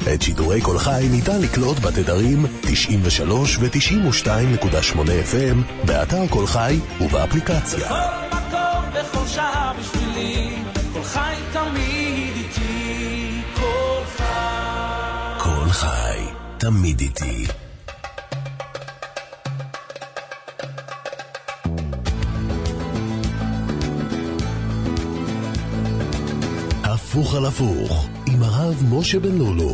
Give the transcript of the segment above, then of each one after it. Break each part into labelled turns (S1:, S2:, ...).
S1: את שידורי כל חי ניתן לקלוט בתדרים 93 ו-92.8 FM, באתר כל חי ובאפליקציה.
S2: בכל מקום, בכל שעה בשבילי, כל חי תמיד איתי, כל חי.
S1: כל חי, תמיד איתי. הפוך על הפוך, עם הרב משה בן לולו.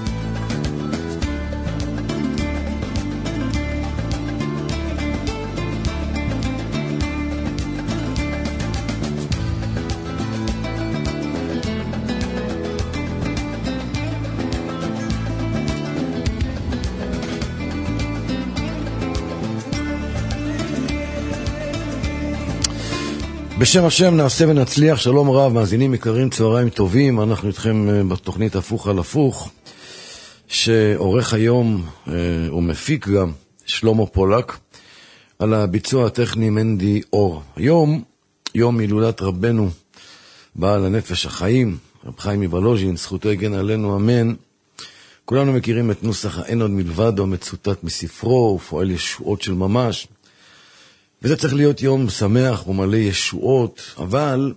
S3: בשם השם נעשה ונצליח. שלום רב, מאזינים יקרים, צהריים טובים. אנחנו איתכם בתוכנית הפוך על הפוך, שעורך היום ומפיק גם שלמה פולק, על הביצוע הטכני מנדי אור. היום יום הילולת רבנו בעל הנפש החיים, רב חיים מוולוז'ין, זכותו יגן עלינו אמן. כולנו מכירים את נוסח האין עוד מלבד המצוטט מספרו ופועל ישועות של ממש, וזה צריך להיות יום שמח ומלא ישועות, אבל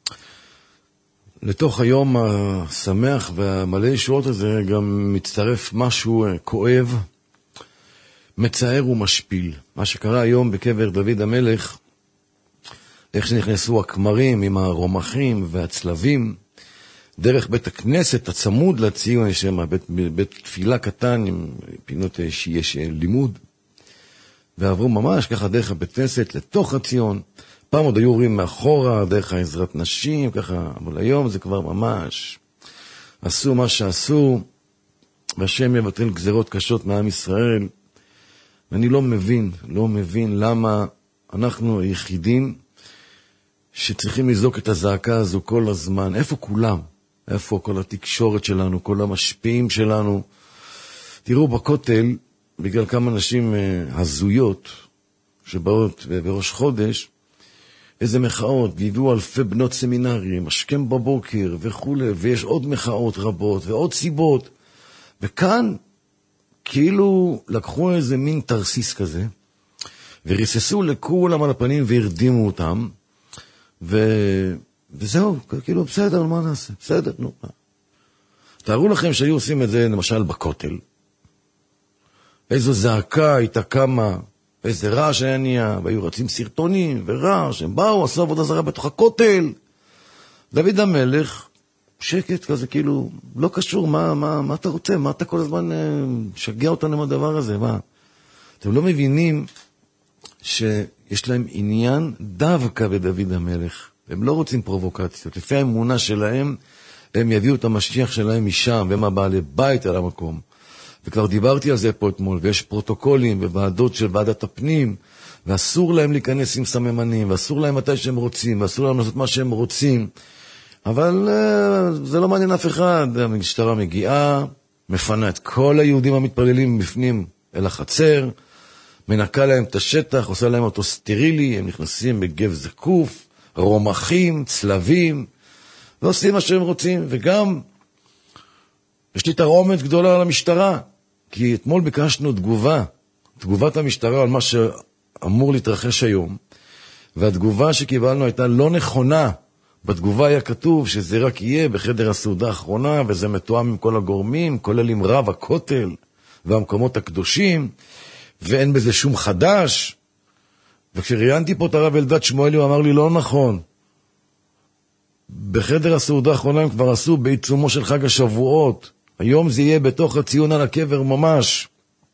S3: לתוך היום השמח והמלא ישועות הזה גם מצטרף משהו כואב, מצער ומשפיל. מה שקרה היום בקבר דוד המלך, איך שנכנסו הכמרים עם הרומחים והצלבים, דרך בית הכנסת הצמוד לציון, יש שם בית תפילה קטן עם פינות שיש לימוד, ועברו ממש ככה דרך הבית כנסת לתוך הציון. פעם עוד היו עוברים מאחורה, דרך העזרת נשים, ככה, אבל היום זה כבר ממש עשו מה שעשו, והשם יבטל גזרות קשות מעם ישראל. ואני לא מבין למה אנחנו היחידים שצריכים לזעוק את הזעקה הזו כל הזמן. איפה כולם? איפה כל התקשורת שלנו, כל המשפיעים שלנו? תראו בכותל, בגלל כמה נשים הזויות שבאות בראש חודש, איזה מחאות, והביאו אלפי בנות סמינרים, השכם בבוקר וכו', ויש עוד מחאות רבות ועוד סיבות. וכאן כאילו לקחו איזה מין תרסיס כזה, וריססו לכולם על הפנים והרדימו אותם, וזהו, כאילו בסדר, מה נעשה? בסדר, נו. תארו לכם שהיו עושים את זה למשל בכותל, איזו זעקה הייתה קמה, איזה רעש היה נהיה, והיו רצים סרטונים ורעש, הם באו, עשו עבודה זרה בתוך הכותל. דוד המלך, שקט כזה, כאילו, לא קשור, מה אתה רוצה? מה אתה כל הזמן שגע אותנו עם הדבר הזה? מה? אתם לא מבינים שיש להם עניין דווקא בדוד המלך. הם לא רוצים פרובוקציות. לפי האמונה שלהם, הם יביאו את המשיח שלהם משם, והם הבעלי בית על המקום. וכבר דיברתי על זה פה אתמול, ויש פרוטוקולים וועדות של ועדת הפנים, ואסור להם להיכנס עם סממנים, ואסור להם מתי שהם רוצים, ואסור להם לעשות מה שהם רוצים. אבל זה לא מעניין אף אחד. המשטרה מגיעה, מפנה את כל היהודים המתפללים בפנים אל החצר, מנקה להם את השטח, עושה להם אותו סטרילי, הם נכנסים בגב זקוף, רומחים, צלבים, ועושים מה שהם רוצים. וגם יש לי תרעומת גדולה על המשטרה, כי אתמול ביקשנו תגובת המשטרה על מה שאמור להתרחש היום, והתגובה שקיבלנו הייתה לא נכונה. בתגובה היה כתוב שזה רק יהיה בחדר הסעודה האחרונה, וזה מתואם עם כל הגורמים, כולל עם רב הכותל והמקומות הקדושים, ואין בזה שום חדש. וכשראיינתי פה את הרב אלדד שמואלי, הוא אמר לי לא נכון. בחדר הסעודה האחרונה הם כבר עשו בעיצומו של חג השבועות. היום זה יהיה בתוך הציון על הקבר ממש.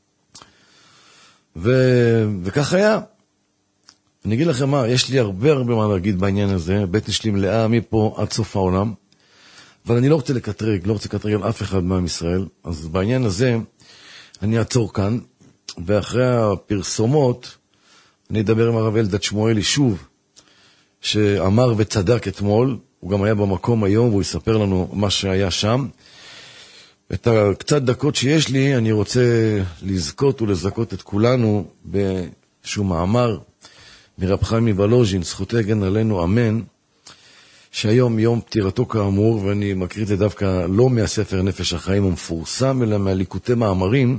S3: וכך היה. אני אגיד לכם מה, יש לי הרבה מה להגיד בעניין הזה. בטן שלי מלאה מפה עד סוף העולם. אבל אני לא רוצה לקטרג על אף אחד מעם ישראל. אז בעניין הזה אני אעצור כאן. ואחרי הפרסומות אני אדבר עם הרב אלדד שמואלי שוב, שאמר וצדק אתמול. הוא גם היה במקום היום והוא יספר לנו מה שהיה שם. את הקצת דקות שיש לי, אני רוצה לזכות ולזכות את כולנו באיזשהו מאמר מרב חיים מוולוז'ין, זכותו יגן עלינו אמן, שהיום יום פטירתו כאמור, ואני מקריא את זה דווקא לא מהספר נפש החיים המפורסם, אלא מהליקוטי מאמרים,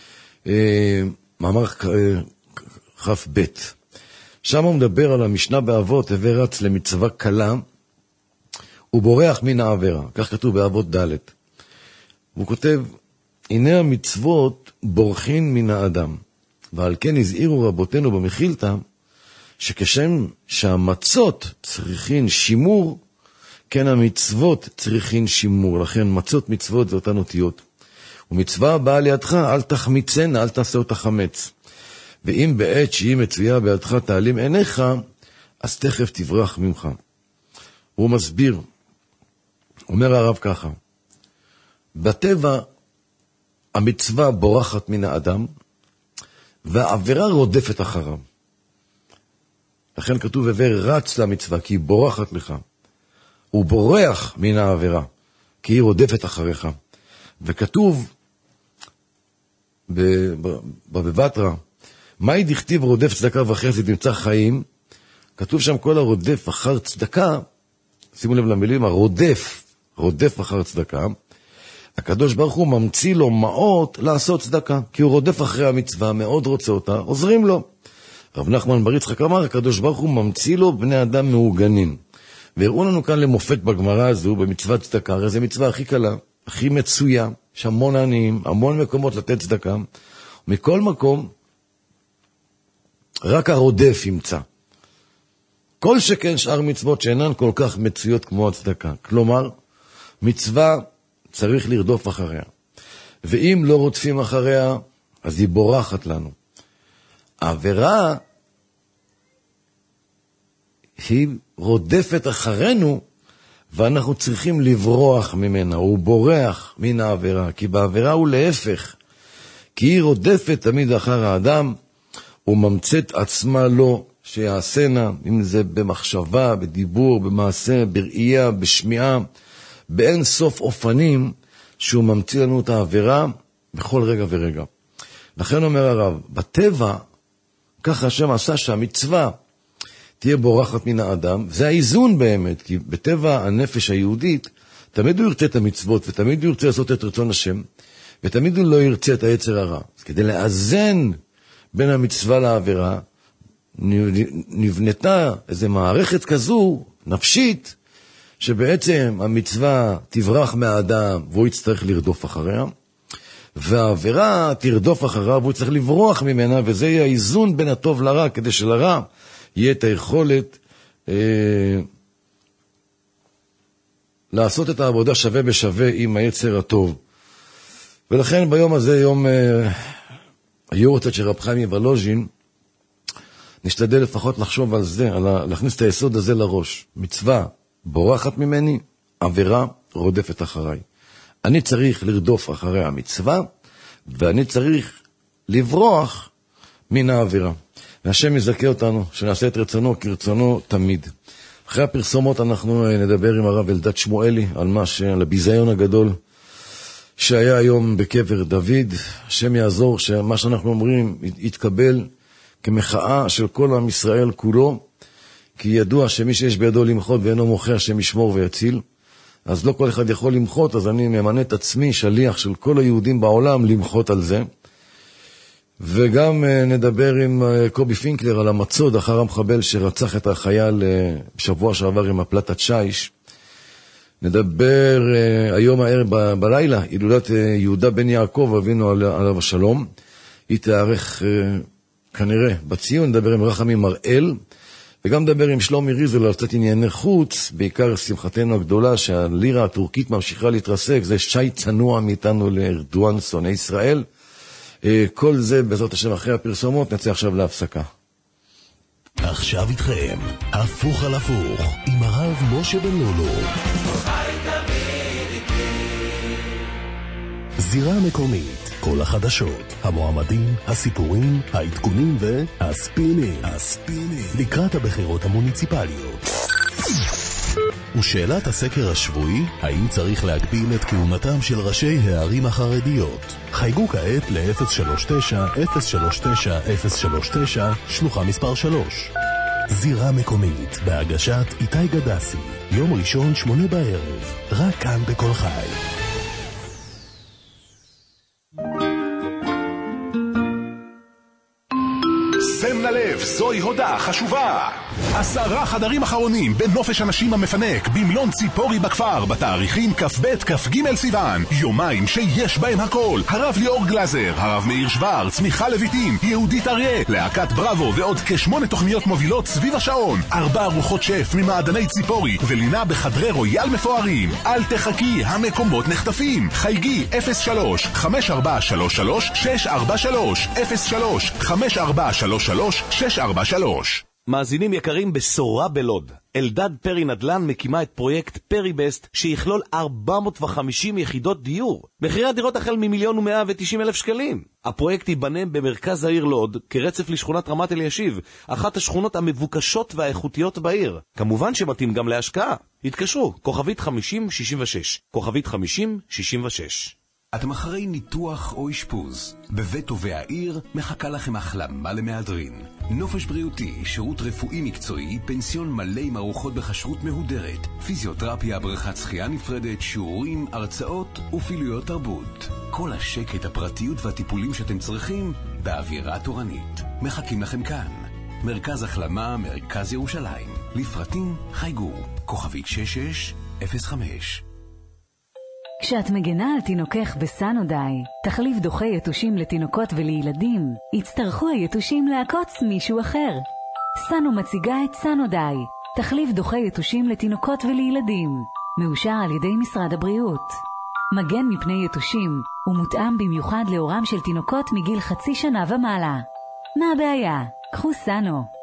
S3: מאמר כ"ב. שם הוא מדבר על המשנה באבות, הווה רץ למצווה קלה, הוא בורח מן העבירה, כך כתוב באבות ד'. הוא כותב, הנה המצוות בורחין מן האדם, ועל כן הזהירו רבותינו במחילתא, שכשם שהמצות צריכין שימור, כן המצוות צריכין שימור. לכן מצות מצוות זה אותן אותיות. ומצווה הבאה לידך, אל תחמיצנה, אל תעשה אותה חמץ. ואם בעת שהיא מצויה בידך תעלים עיניך, אז תכף תברח ממך. הוא מסביר, אומר הרב ככה, בטבע המצווה בורחת מן האדם, והעבירה רודפת אחריו. לכן כתוב הווה רץ למצווה, כי היא בורחת לך. הוא בורח מן העבירה, כי היא רודפת אחריך. וכתוב בבטרה, מהי דכתיב רודף צדקה וחסד ימצא חיים? כתוב שם כל הרודף אחר צדקה, שימו לב למילים, רודף אחר צדקה, הקדוש ברוך הוא ממציא לו מעות לעשות צדקה, כי הוא רודף אחרי המצווה, מאוד רוצה אותה, עוזרים לו. רב נחמן בר יצחק אמר, הקדוש ברוך הוא ממציא לו בני אדם מעוגנים. והראו לנו כאן למופת בגמרא הזו, במצוות צדקה, הרי זו מצווה הכי קלה, הכי מצויה, יש המון עניים, המון מקומות לתת צדקה, מכל מקום, רק הרודף ימצא. כל שכן שאר מצוות שאינן כל כך מצויות כמו הצדקה. כלומר, מצווה צריך לרדוף אחריה. ואם לא רודפים אחריה, אז היא בורחת לנו. העבירה היא רודפת אחרינו, ואנחנו צריכים לברוח ממנה. הוא בורח מן העבירה, כי בעבירה הוא להפך. כי היא רודפת תמיד אחר האדם, וממצאת עצמה לו שיעשנה, אם זה במחשבה, בדיבור, במעשה, בראייה, בשמיעה, באין סוף אופנים, שהוא ממציא לנו את העבירה בכל רגע ורגע. לכן אומר הרב, בטבע, ככה השם עשה שהמצווה תהיה בורחת מן האדם, זה האיזון באמת, כי בטבע הנפש היהודית, תמיד הוא ירצה את המצוות, ותמיד הוא ירצה לעשות את רצון השם, ותמיד הוא לא ירצה את היצר הרע. אז כדי לאזן בין המצווה לעבירה, נבנתה איזו מערכת כזו, נפשית, שבעצם המצווה תברח מהאדם, והוא יצטרך לרדוף אחריה, והעבירה תרדוף אחריו, והוא צריך לברוח ממנה, וזה יהיה האיזון בין הטוב לרע, כדי שלרע יהיה את היכולת לעשות את העבודה שווה בשווה עם היצר הטוב. ולכן ביום הזה, יום היורצייט של רב חיים מוולוז'ין, נשתדל לפחות לחשוב על זה, להכניס את היסוד הזה לראש. מצווה בורחת ממני, עבירה רודפת אחריי. אני צריך לרדוף אחרי המצווה, ואני צריך לברוח מן העבירה. והשם יזכה אותנו, שנעשה את רצונו כרצונו תמיד. אחרי הפרסומות אנחנו נדבר עם הרב אלדד שמואלי, על הביזיון הגדול שהיה היום בקבר דוד. השם יעזור שמה שאנחנו אומרים יתקבל כמחאה של כל עם ישראל כולו, כי ידוע שמי שיש בידו למחות ואינו מוכר, השם ישמור ויציל. אז לא כל אחד יכול למחות, אז אני ממנה את עצמי שליח של כל היהודים בעולם למחות על זה. וגם נדבר עם קובי פינקלר על המצוד אחר המחבל שרצח את החייל בשבוע שעבר עם הפלטת שיש. נדבר היום הערב בלילה, הילולת יהודה בן יעקב אבינו עליו השלום. היא תארך כנראה בציון, נדבר עם רחמים מראל, וגם נדבר עם שלומי ריזל על קצת ענייני חוץ, בעיקר שמחתנו הגדולה שהלירה הטורקית ממשיכה להתרסק, זה שי צנוע מאיתנו לארדואן שונא ישראל. כל זה בעזרת השם אחרי הפרסומות, נצא עכשיו להפסקה.
S1: עכשיו איתכם, הפוך על הפוך, עם הרב משה בן לולו. זירה מקומית, כל החדשות, המועמדים, הסיפורים, העדכונים והספינים. לקראת הבחירות המוניציפליות. ושאלת הסקר השבועי, האם צריך להקדים את כהונתם של ראשי הערים החרדיות? חייגו כעת ל-039-039-039, שלוחה מספר 3. זירה מקומית, בהגשת איתי גדסי, יום ראשון 8 בערב, רק כאן בכל חי.
S4: שם ללב, זוהי הודעה חשובה. 10 חדרים אחרונים בנופש אנשים המפנק במלון ציפורי בכפר בתאריכים כ"ב כ"ג סיוון. יומיים שיש בהם הכל. הרב ליאור גלזר, הרב מאיר שוורץ, מיכל לויטין, יהודית אריה, להקת בראבו ועוד כ8 תוכניות מובילות סביב השעון. 4 ארוחות שף ממעדני ציפורי ולינה בחדרי רויאל מפוארים. אל תחכי, המקומות נחטפים. חייגי 03 5433 643 03 5433 643.
S5: מאזינים יקרים, בשורה בלוד. אלדד פרי נדל"ן מקימה את פרויקט פרי בסט שיכלול 450 יחידות דיור. מחירי הדירות החל מ1,190,000 שקלים. הפרויקט ייבנה במרכז העיר לוד כרצף לשכונת רמת אלישיב, אחת השכונות המבוקשות והאיכותיות בעיר. כמובן שמתאים גם להשקעה. התקשרו, כוכבית 5066, כוכבית 5066.
S6: אתם אחרי ניתוח או אשפוז. בבית טובי העיר מחכה לכם החלמה למהדרין. נופש בריאותי, שירות רפואי מקצועי, פנסיון מלא עם ארוחות בכשרות מהודרת, פיזיותרפיה, בריכת שחייה נפרדת, שיעורים, הרצאות ופעילויות תרבות. כל השקט, הפרטיות והטיפולים שאתם צריכים באווירה תורנית. מחכים לכם כאן. מרכז החלמה, מרכז ירושלים. לפרטים חייגו, כוכבית 6605.
S7: כשאת מגנה על תינוקך בסנודיי, תחליף דוחי יתושים לתינוקות ולילדים, יצטרכו היתושים לעקוץ מישהו אחר. סנו מציגה את סנודיי, תחליף דוחי יתושים לתינוקות ולילדים, מאושר על ידי משרד הבריאות. מגן מפני יתושים, ומותאם במיוחד לאורם של תינוקות מגיל 0.5 שנה ומעלה. מה הבעיה? קחו סנו.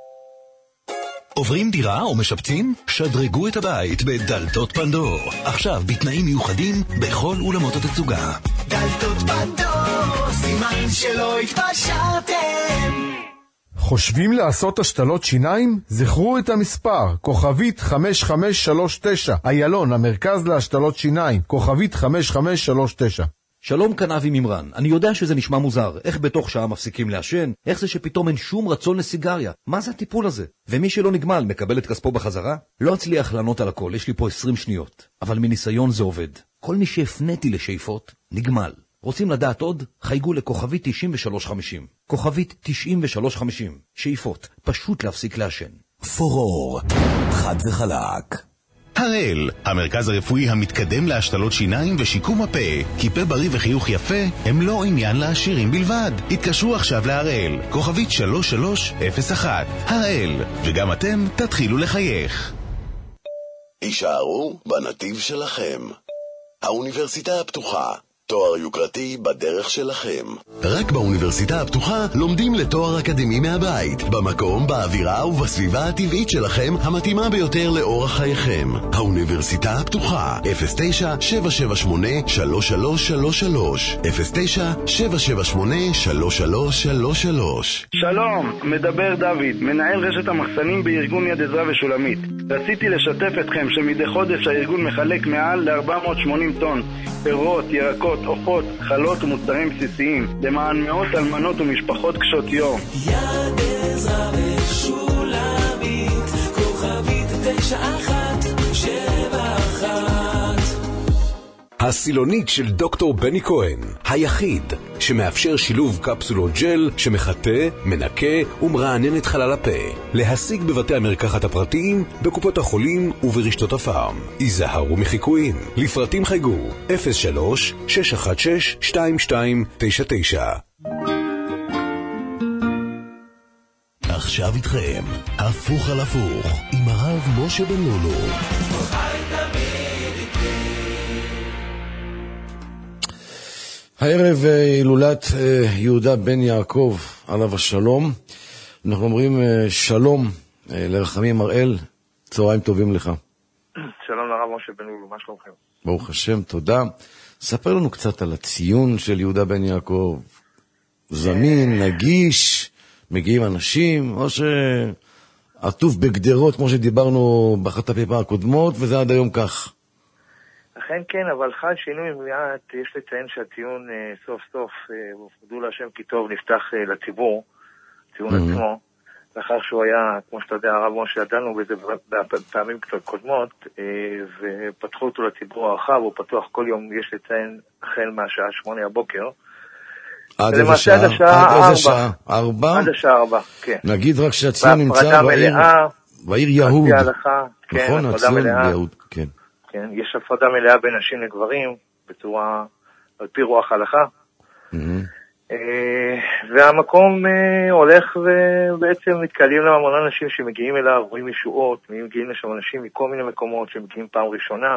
S1: עוברים דירה או משפצים? שדרגו את הבית בדלתות פנדור. עכשיו בתנאים מיוחדים בכל אולמות התצוגה.
S8: דלתות פנדור, סימן שלא התפשרתם.
S9: חושבים לעשות השתלות שיניים? זכרו את המספר, כוכבית 5539, איילון, המרכז להשתלות שיניים, כוכבית 5539.
S10: שלום, כאן אבי ממרן. אני יודע שזה נשמע מוזר. איך בתוך שעה מפסיקים לעשן? איך זה שפתאום אין שום רצון לסיגריה? מה זה הטיפול הזה? ומי שלא נגמל מקבל את כספו בחזרה? לא אצליח לענות על הכל, יש לי פה 20 שניות. אבל מניסיון זה עובד. כל מי שהפניתי לשאיפות, נגמל. רוצים לדעת עוד? חייגו לכוכבית 9350. כוכבית 9350. שאיפות, פשוט להפסיק לעשן.
S1: פורור, חד וחלק.
S4: הראל, המרכז הרפואי המתקדם להשתלות שיניים ושיקום הפה. כי פה בריא וחיוך יפה הם לא עניין לעשירים בלבד. התקשרו עכשיו להראל, כוכבית 3301. הראל, וגם אתם תתחילו לחייך.
S1: הישארו בנתיב שלכם. האוניברסיטה הפתוחה, תואר יוקרתי בדרך שלכם. רק באוניברסיטה הפתוחה לומדים לתואר אקדמי מהבית, במקום, באווירה ובסביבה הטבעית שלכם המתאימה ביותר לאורח חייכם. האוניברסיטה הפתוחה, 09-778-3333, 09-778-3333.
S11: שלום, מדבר דוד, מנהל רשת המחסנים בארגון יד עזרא ושולמית. רציתי לשתף אתכם שמדי חודש הארגון מחלק מעל ל-480 טון פירות, ירקות, עופות, חלות ומוצרים בסיסיים למען מאות אלמנות ומשפחות קשות יום.
S2: יד עזרא ושולמית, כוכבית 9171.
S6: הסילונית של דוקטור בני כהן, היחיד שמאפשר שילוב קפסולות ג'ל שמחטא, מנקה ומרענן את חלל הפה. להשיג בבתי המרקחת הפרטיים, בקופות החולים וברשתות הפארם. היזהרו מחיקויים. לפרטים חייגו 03-616-2299.
S1: עכשיו איתכם, הפוך על הפוך, עם הרב משה בן לולו.
S3: הערב הילולת יהודה בן יעקב עליו השלום. אנחנו אומרים שלום לרחמים הראל, צהריים טובים לך.
S12: שלום לרב משה בן לולו, מה שלומכם?
S3: ברוך השם, תודה. ספר לנו קצת על הציון של יהודה בן יעקב. זמין, נגיש, מגיעים אנשים, או שעטוף בגדרות כמו שדיברנו באחת הפעמים הקודמות, וזה עד היום כך.
S12: אכן כן, אבל חל שינוי מעט. יש לציין שהציון סוף סוף, הודו להשם כי טוב, נפתח לציבור, ציון עצמו, לאחר שהוא היה, כמו שאתה יודע, הרב משה, ידענו בזה בפעמים קצת קודמות, ופתחו אותו לציבור הרחב, הוא פתוח כל יום, יש לציין, החל מהשעה 8 הבוקר.
S3: עד איזה שעה?
S12: עד השעה
S3: 4?
S12: עד השעה 4, כן.
S3: נגיד רק שהציון נמצא בעיר יהוד. נכון, הציון ביהוד, כן.
S12: כן, יש הפרדה מלאה בין נשים לגברים, בצורה, על פי רוח ההלכה. והמקום הולך ובעצם מתקלים להמון אנשים שמגיעים אליו, רואים ישועות, מגיעים לשם אנשים מכל מיני מקומות שמגיעים פעם ראשונה,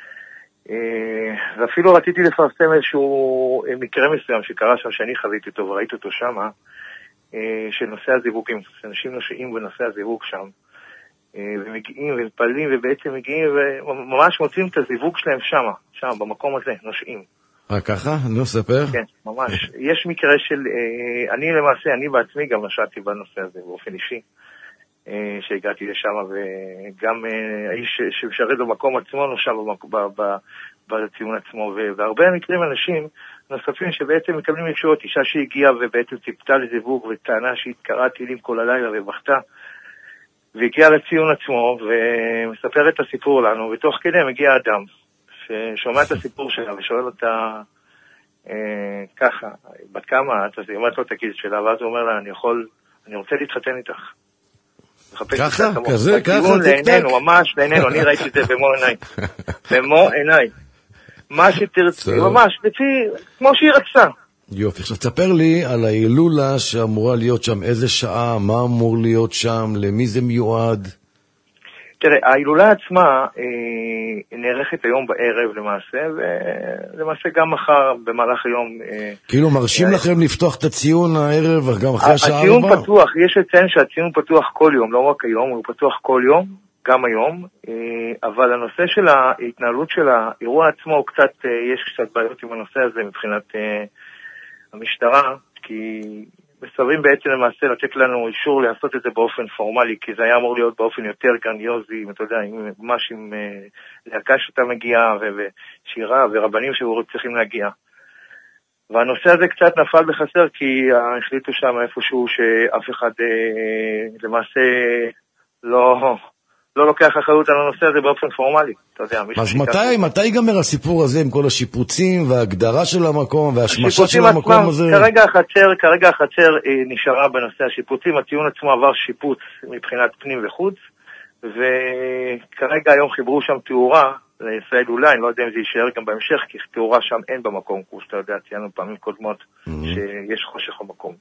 S12: ואפילו רציתי לפרסם איזשהו מקרה מסוים שקרה שם שאני חוויתי אותו וראיתי אותו שם, של נושא הזיווגים, שאנשים נושאים בנושא הזיווג שם, ומגיעים ומפעלים ובעצם מגיעים וממש מוצאים את הזיווג שלהם שם במקום הזה, נושאים.
S3: ככה? אני אספר?
S12: כן, ממש. יש מקרה של, אני בעצמי גם נשאתי בנושא הזה באופן אישי, שהגעתי לשם, וגם האיש שמשרת במקום עצמו נושא בציון עצמו, והרבה מקרים אנשים נוספים שבעצם מקבלים ישועות, אישה שהגיעה ובעצם ציפתה לזיווג וטענה שהתקראה טילים כל הלילה ובכתה, והגיעה לציון עצמו ומספר את הסיפור לנו, ותוך כדי מגיע אדם ששומע את הסיפור שלה ושואל אותה ככה, בת כמה את? אז היא אומרת לו את הגיל שלה, ואז הוא אומר לה, אני רוצה להתחתן איתך.
S3: ככה? כזה? ככה?
S12: לעינינו, ממש לעינינו, אני ראיתי את זה במו עיניי. מה שתרצי, ממש, כמו שהיא רצתה.
S3: יופי, עכשיו תספר לי על ההילולה שאמורה להיות שם, איזה שעה, מה אמור להיות שם, למי זה מיועד?
S12: תראה, ההילולה עצמה נערכת היום בערב למעשה, ולמעשה גם מחר במהלך היום.
S3: כאילו מרשים לכם לפתוח את הציון הערב גם אחרי השעה 4?
S12: הציון פתוח, יש לציין שהציון פתוח כל יום, לא רק היום, הוא פתוח כל יום, גם היום, אבל הנושא של ההתנהלות של האירוע עצמו, יש קצת בעיות עם הנושא הזה מבחינת המשטרה, כי מסרבים בעצם למעשה לתת לנו אישור לעשות את זה באופן פורמלי, כי זה היה אמור להיות באופן יותר גרנדיוזי, אתה יודע, ממש עם להקה שאתה מגיע, ושירה ורבנים שצריכים להגיע. והנושא הזה קצת נפל בחסר, כי החליטו שם איפשהו שאף אחד למעשה לא לוקח אחריות על הנושא הזה באופן פורמלי, אתה יודע.
S3: אז מתי ייגמר הסיפור הזה עם כל השיפוצים וההגדרה של המקום והשמשה של המקום הזה?
S12: כרגע החצר נשארה בנושא השיפוצים, הציון עצמו עבר שיפוץ מבחינת פנים וחוץ, וכרגע היום חיברו שם תאורה לישראל אולי, אני לא יודע אם זה יישאר גם בהמשך, כי תאורה שם אין במקום, כמו שאתה יודע, ציינו פעמים קודמות שיש חושך במקום.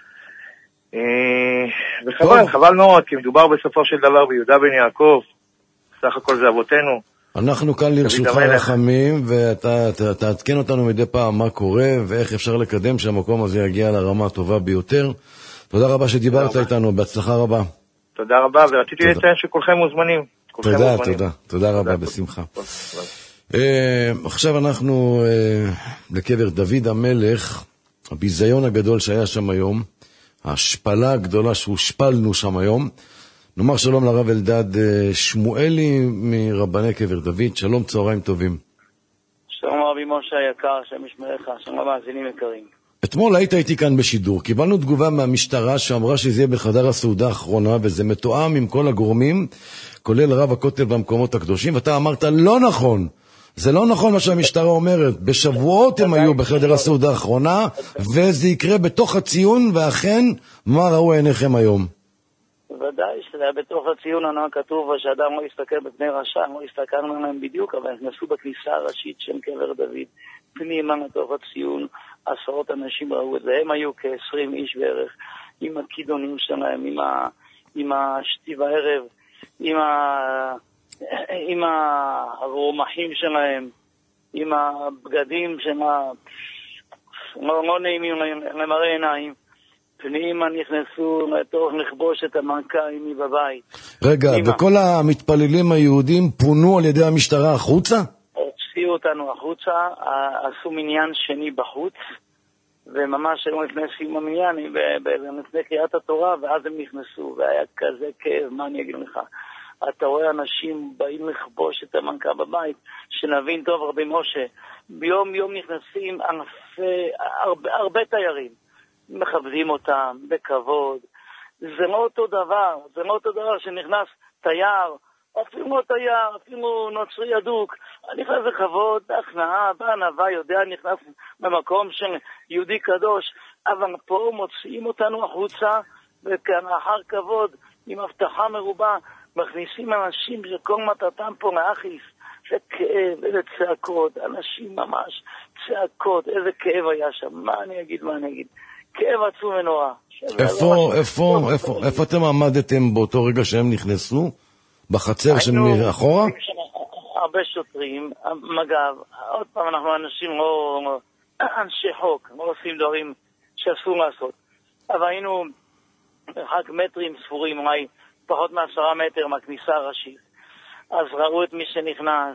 S12: וחבל מאוד, כי מדובר בסופו של דבר ביהודה בן יעקב, סך הכל זה אבותינו.
S3: אנחנו כאן לרשותך רחמים, ואתה תעדכן אותנו מדי פעם מה קורה, ואיך אפשר לקדם שהמקום הזה יגיע לרמה הטובה ביותר. תודה רבה שדיברת איתנו, בהצלחה רבה.
S12: תודה רבה, ורציתי לציין שכולכם מוזמנים.
S3: תודה רבה, בשמחה. עכשיו אנחנו לקבר דוד המלך, הביזיון הגדול שהיה שם היום, ההשפלה הגדולה שהושפלנו שם היום. נאמר שלום לרב אלדד שמואלי מרבני קבר דוד. שלום, צהריים טובים.
S13: שלום רבי משה היקר, שם ישמרך, שלום המאזינים יקרים.
S3: אתמול היית איתי כאן בשידור, קיבלנו תגובה מהמשטרה שאמרה שזה יהיה בחדר הסעודה האחרונה, וזה מתואם עם כל הגורמים, כולל רב הכותל והמקומות הקדושים, ואתה אמרת לא נכון. זה לא נכון מה שהמשטרה אומרת. בשבועות הם היו בחדר הסעודה האחרונה, וזה יקרה בתוך הציון, ואכן, מה ראו עיניכם היום?
S13: ודאי שזה היה בתוך הציון, הנוהג כתוב שאדם לא יסתכל בפני רשע, לא הסתכלנו עליהם בדיוק, אבל נכנסו בכניסה הראשית של קבר דוד, פנימה לתוך הציון, עשרות אנשים ראו את זה, הם היו כ-20 איש בערך, עם הכידונים שלהם, עם השתי בערב, עם הרומחים שלהם, עם הבגדים לא נעימים למראה עיניים. פנימה נכנסו לתוך לכבוש את המנכ"לים בבית.
S3: רגע, וכל המתפללים היהודים פונו על ידי המשטרה החוצה?
S13: הוציאו אותנו החוצה, עשו מניין שני בחוץ, וממש הם נכנסים במניין, לפני קריאת התורה, ואז הם נכנסו, והיה כזה כאב, מה אני אגיד לך? אתה רואה אנשים באים לכבוש את המנכ"ל בבית, שנבין טוב רבי משה, ביום יום נכנסים הרבה תיירים, מכבדים אותם בכבוד, זה לא אותו דבר, זה לא אותו דבר שנכנס תייר, אפילו לא תייר, אפילו נוצרי אדוק, נכנס לכבוד, בהכנעה, בענווה, יודע, נכנס במקום של יהודי קדוש, אבל פה מוציאים אותנו החוצה, וכאחר כבוד, עם הבטחה מרובה, מכניסים אנשים שכל מטרתם פה להכעיס, זה כאב, איזה צעקות, אנשים ממש, צעקות, איזה כאב היה שם, מה אני אגיד, כאב עצום ונורא.
S3: איפה אתם עמדתם באותו רגע שהם נכנסו? בחצר שמאחורה?
S13: הרבה שוטרים, מג"ב, עוד פעם אנחנו אנשים לא אנשי חוק, לא עושים דברים שאסור לעשות, אבל היינו רק מטרים ספורים, אולי פחות מ10 מטר מהכניסה הראשית, אז ראו את מי שנכנס,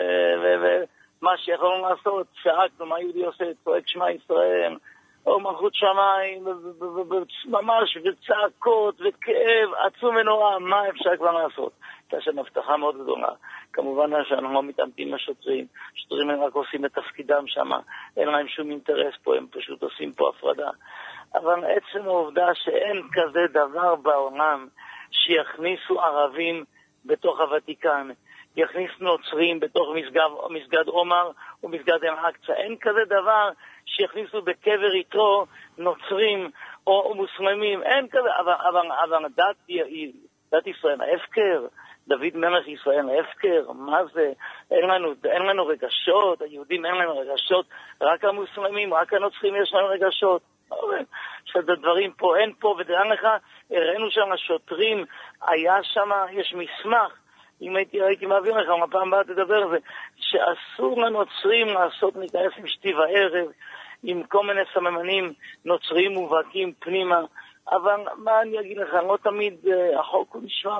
S13: ומה שיכולנו לעשות, צעקנו, מה יהודי עושה, צועק שמע ישראל, או מלכות שמיים, ממש, וצעקות, וכאב, עצום ונורא, מה אפשר כבר לעשות? הייתה שם הבטחה מאוד גדולה. כמובן שאנחנו לא מתעמתים לשוטרים, שוטרים הם רק עושים את תפקידם שם, אין להם שום אינטרס פה, הם פשוט עושים פה הפרדה. אבל עצם העובדה שאין כזה דבר בעולם, שיכניסו ערבים בתוך הוותיקן, יכניס נוצרים בתוך מסגד עומר ומסגד אל-אקצא. אין כזה דבר שיכניסו בקבר יתרו נוצרים או מוסלמים. אין כזה, אבל דת ישראל ההפקר, דוד מלך ישראל ההפקר, מה זה? אין לנו רגשות, היהודים אין להם רגשות, רק המוסלמים, רק הנוצרים יש להם רגשות. שדברים פה, אין פה, ודרן לך, הראינו שם השוטרים, היה שם, יש מסמך, אם הייתי מעביר לך, הפעם הבאה תדבר על זה, שאסור לנוצרים לעשות להיכנס עם שתי וערב, עם כל מיני סממנים נוצריים מובהקים פנימה, אבל מה אני אגיד לך, לא תמיד החוק הוא נשמר,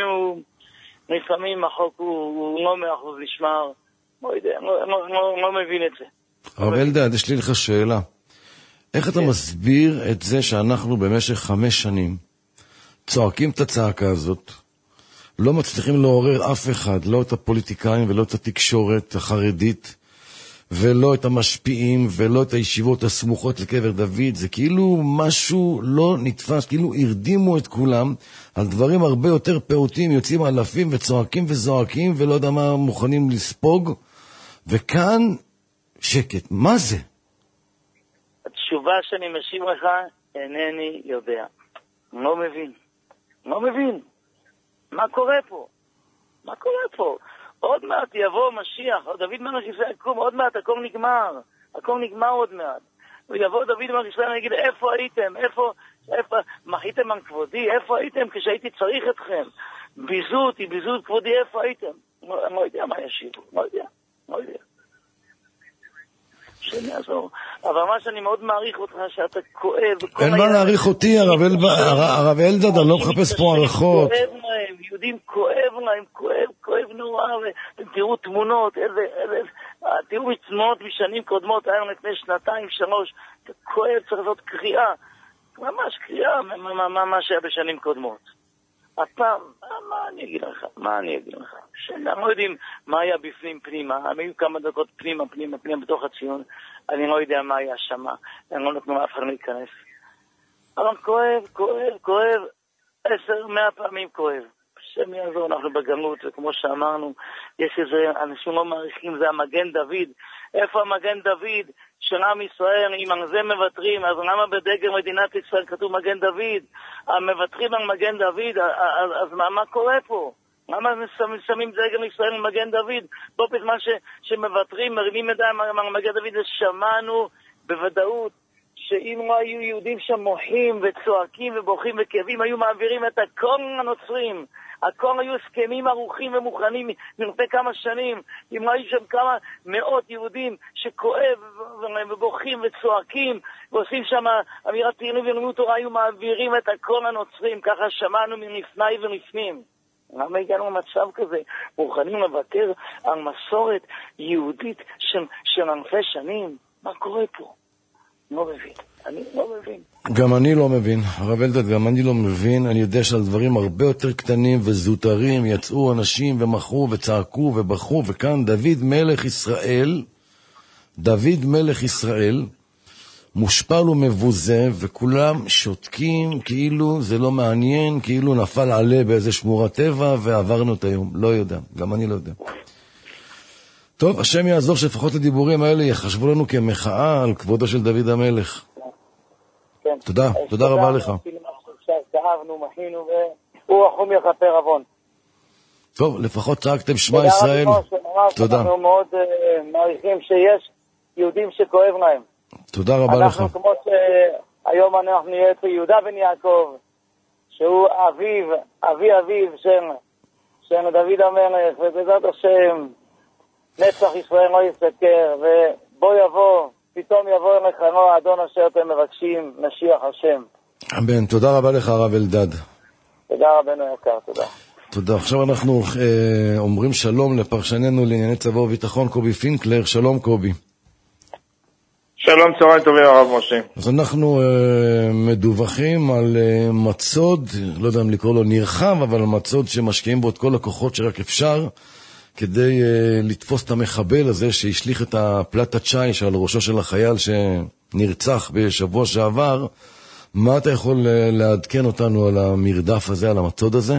S13: לפעמים החוק הוא לא 100% נשמר, לא יודע, לא מבין את זה.
S3: הרב אלדד, יש לי לך שאלה. איך אתה מסביר את זה שאנחנו במשך 5 שנים צועקים את הצעקה הזאת, לא מצליחים לעורר אף אחד, לא את הפוליטיקאים ולא את התקשורת החרדית, ולא את המשפיעים ולא את הישיבות הסמוכות לקבר דוד, זה כאילו משהו לא נתפס, כאילו הרדימו את כולם על דברים הרבה יותר פעוטים, יוצאים אלפים וצועקים וזועקים ולא יודע מה מוכנים לספוג, וכאן שקט. מה זה?
S13: התשובה שאני משיב לך, אינני יודע. לא מבין. מה קורה פה? עוד מעט יבוא משיח, או דוד מלך ישראל יקום, עוד מעט הכל נגמר עוד מעט. ויבוא דוד מלך ישראל ויגיד, איפה הייתם? איפה מחיתם על כבודי? איפה הייתם כשהייתי צריך אתכם? ביזו כבודי, איפה הייתם? אני לא יודע מה ישיבו, לא יודע. שאני אעזור. אבל מה שאני מאוד מעריך אותך, שאתה כואב.
S3: אין מה להעריך אותי, הרב אלדד, אני לא מחפש פה ערכות.
S13: יהודים כואב להם, כואב נורא, ותראו תמונות, תראו תמונות משנים קודמות, היום לפני 2-3, כואב, צריך לעשות קריאה, ממש קריאה, מה שהיה בשנים קודמות. הפעם, מה אני אגיד לך? שאנחנו לא יודעים מה היה בפנים פנימה, הם היו כמה דקות פנימה בתוך הציון, אני לא יודע מה היה שם, אני לא נתנו לאף אחד להיכנס. אבל כואב, 10-100 פעמים כואב. השם יעזור, אנחנו בגלות, וכמו שאמרנו, יש איזה, אנשים לא מעריכים, זה המגן דוד. איפה המגן דוד של עם ישראל? אם על זה מבטרים, אז למה בדגל מדינת ישראל כתוב מגן דוד? המבטרים על מגן דוד, אז מה קורה פה? למה שמים דגל ישראל על מגן דוד? פה בזמן שמבטרים, מרימים ידיים על מגן דוד, ושמענו בוודאות שאם לא היו יהודים שם מוחים וצועקים ובוכים וכאבים, היו מעבירים את הכל לנוצרים. הכל היו הסכמים ערוכים ומוכנים מלפני כמה שנים. אם לא היו שם כמה מאות יהודים שכואב ובוכים וצועקים ועושים שם אמירת תהילים ולימוד תורה, היו מעבירים את הכל לנוצרים. ככה שמענו מלפני ולפנים. למה הגענו למצב כזה? מוכנים לוותר על מסורת יהודית של אלפי שנים? מה קורה פה? אני לא מבין.
S3: גם אני לא מבין, הרב אלדד, גם אני לא מבין. אני יודע שעל דברים הרבה יותר קטנים וזוטרים יצאו אנשים ומחו וצעקו ובחו, וכאן דוד מלך ישראל מושפל ומבוזה, וכולם שותקים כאילו זה לא מעניין, כאילו נפל עלה באיזה שמורת טבע ועברנו את היום. לא יודע, גם אני לא יודע. טוב, השם יעזור שלפחות הדיבורים האלה יחשבו לנו כמחאה על כבודו של דוד המלך.
S13: כן.
S3: תודה רבה לך.
S13: כאבנו, מחינו, והוא החום יכפר עוון.
S3: טוב, לפחות צעקתם שמע ישראל. תודה.
S13: אנחנו מאוד מעריכים שיש יהודים שכואב להם.
S3: תודה רבה לך.
S13: אנחנו כמו שהיום אנחנו נהיה אצל יהודה בן יעקב, שהוא אביו של דוד המלך, ובעזרת השם נצח ישראל לא יסתכר, ובוא יבוא, פתאום יבוא אליכנו האדון אשר אתם מבקשים, משיח השם.
S3: אמן. תודה רבה לך הרב אלדד.
S13: תודה רבנו יקר, תודה.
S3: תודה. עכשיו אנחנו אומרים שלום לפרשננו לענייני צבא וביטחון קובי פינקלר. שלום קובי.
S14: שלום, צהריים טובים הרב משה.
S3: אז אנחנו מדווחים על מצוד, לא יודע אם לקרוא לו נרחב, אבל מצוד שמשקיעים בו את כל הכוחות שרק אפשר, כדי לתפוס את המחבל הזה שהשליך את הפלטת שיש על ראשו של החייל שנרצח בשבוע שעבר. מה אתה יכול לעדכן אותנו על המרדף הזה, על המצוד הזה?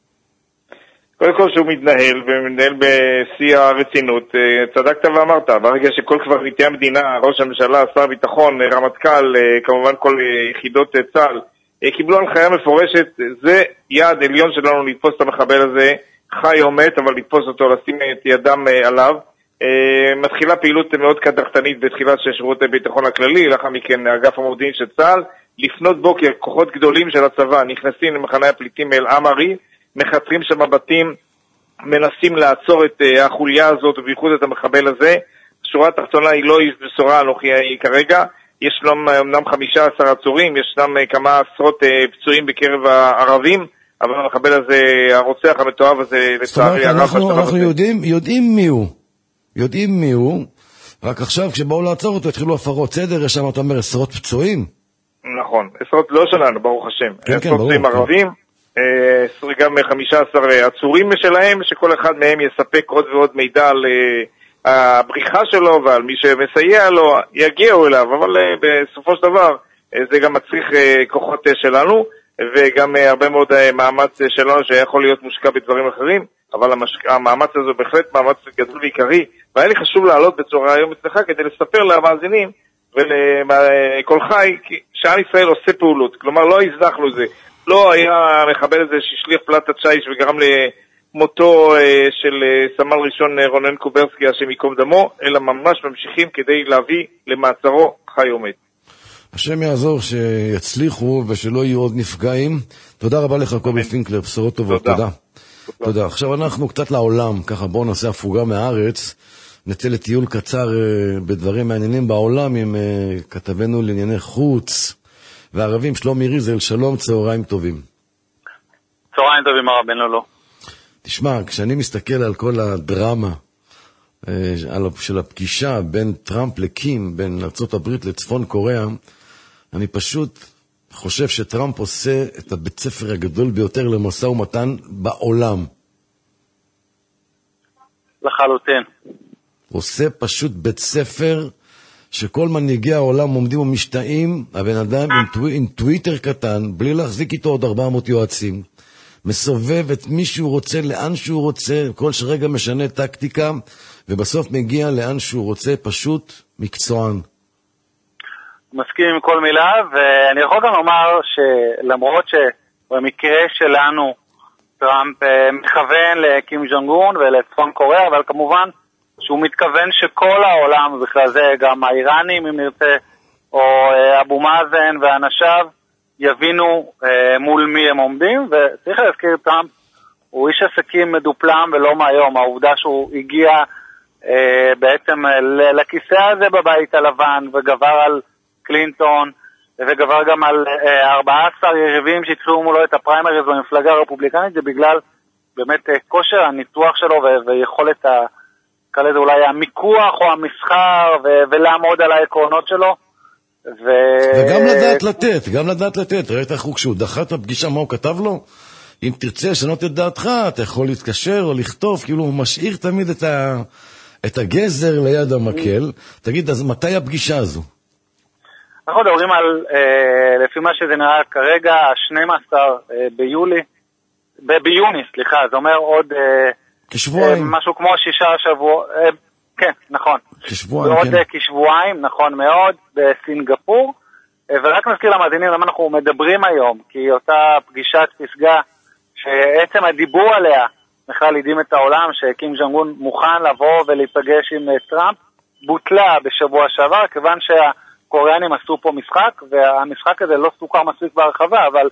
S14: קודם כל שהוא מתנהל, ומתנהל בשיא הרצינות. צדקת ואמרת, ברגע שכל קברניטי המדינה, ראש הממשלה, שר הביטחון, רמטכ"ל, כמובן כל יחידות צה"ל, קיבלו הנחיה מפורשת, זה יעד עליון שלנו לתפוס את המחבל הזה, חי או מת, אבל לתפוס אותו, לשים את ידם עליו. מתחילה פעילות מאוד קדחתנית בתחילת של שירות הביטחון הכללי, לאחר מכן אגף המודיעין של צה"ל. לפנות בוקר, כוחות גדולים של הצבא נכנסים למחנה הפליטים אל אמרי, מחצרים שם בתים, מנסים לעצור את החוליה הזאת ובייחוד את המחבל הזה. השורה התחתונה היא לא בשורה הנוכחית כרגע, יש אמנם 15 עצורים, ישנם כמה עשרות פצועים בקרב הערבים, אבל המחבל הזה, הרוצח המתועב הזה, לצערי הרב,
S3: אנחנו יודעים מי הוא, רק עכשיו כשבאו לעצור אותו התחילו הפרות סדר, יש שם אתה אומר עשרות פצועים.
S14: נכון, עשרות לא שלנו, ברוך השם, עשרות פצועים ערבים, גם 15 עצורים שלהם, שכל אחד מהם יספק עוד ועוד מידע על הבריחה שלו ועל מי שמסייע לו, יגיעו אליו, אבל בסופו של דבר זה גם מצריך כוחות שלנו, וגם הרבה מאוד מאמץ שלנו שיכול להיות מושקע בדברים אחרים, אבל המאמץ הזה בהחלט מאמץ גדול ועיקרי, והיה לי חשוב לעלות בצורה היום אצלך כדי לספר למאזינים ולכל חי שעם ישראל עושה פעולות, כלומר לא הזנחנו את זה, לא היה מחבל הזה שהשליח פלטת שיש וגרם למותו של סמל ראשון רונן קוברסקי השם ייקום דמו, אלא ממש ממשיכים כדי להביא למעצרו חי עומד.
S3: השם יעזור שיצליחו ושלא יהיו עוד נפגעים. תודה רבה לך קובי פינקלר, בשורות טובות. תודה. עכשיו אנחנו קצת לעולם, ככה בואו נעשה הפוגה מהארץ, נצא לטיול קצר בדברים מעניינים בעולם עם כתבנו לענייני חוץ וערבים שלומי ריזל. שלום, צהריים טובים.
S15: צהריים טובים הרב בן לולו.
S3: תשמע, כשאני מסתכל על כל הדרמה של הפגישה בין טראמפ לקים, בין ארצות הברית לצפון קוריאה, אני פשוט חושב שטראמפ עושה את הבית ספר הגדול ביותר למשא ומתן בעולם.
S15: לחלוטין.
S3: עושה פשוט בית ספר שכל מנהיגי העולם עומדים ומשתאים, הבן אדם עם טוויטר קטן, בלי להחזיק איתו עוד 400 יועצים, מסובב את מי שהוא רוצה, לאן שהוא רוצה, כל שרגע משנה טקטיקה, ובסוף מגיע לאן שהוא רוצה, פשוט מקצוען.
S15: מסכים עם כל מילה, ואני יכול גם לומר שלמרות שבמקרה שלנו טראמפ מכוון לקים ג'ונג און ולצפון קוריאה, אבל כמובן שהוא מתכוון שכל העולם, בכלל זה גם האיראנים אם נרצה, או אבו מאזן ואנשיו, יבינו מול מי הם עומדים, וצריך להזכיר טראמפ, הוא איש עסקים מדופלם ולא מהיום, העובדה שהוא הגיע בעצם לכיסא הזה בבית הלבן, וגבר על קלינטון, וגבר גם על 14 יריבים שהתחילו מולו את הפריימריז במפלגה הרפובליקנית, זה בגלל באמת כושר הניתוח שלו ויכולת כזה אולי המיקוח או המסחר ולעמוד על העקרונות שלו.
S3: וגם לדעת לתת, ראית איך הוא כשהוא דחה את הפגישה, מה הוא כתב לו? אם תרצה לשנות את דעתך, אתה יכול להתקשר או לכתוב, כאילו הוא משאיר תמיד את הגזר ליד המקל. תגיד, אז מתי הפגישה הזו?
S15: אנחנו מדברים על, לפי מה שזה נראה כרגע, 12 ביוני, סליחה, זה אומר עוד
S3: כשבועיים.
S15: משהו כמו 6 שבועות, כן, נכון.
S3: כשבועיים,
S15: ועוד
S3: כן.
S15: כשבועיים, נכון מאוד, בסינגפור. ורק נזכיר למאזינים למה אנחנו מדברים היום, כי אותה פגישת פסגה שעצם הדיבור עליה בכלל הדהים את העולם, שקים ג'ונג און מוכן לבוא ולהיפגש עם טראמפ, בוטלה בשבוע שעבר, כיוון שהקוריאנים עשו פה משחק, והמשחק הזה לא סוכר מספיק בהרחבה, אבל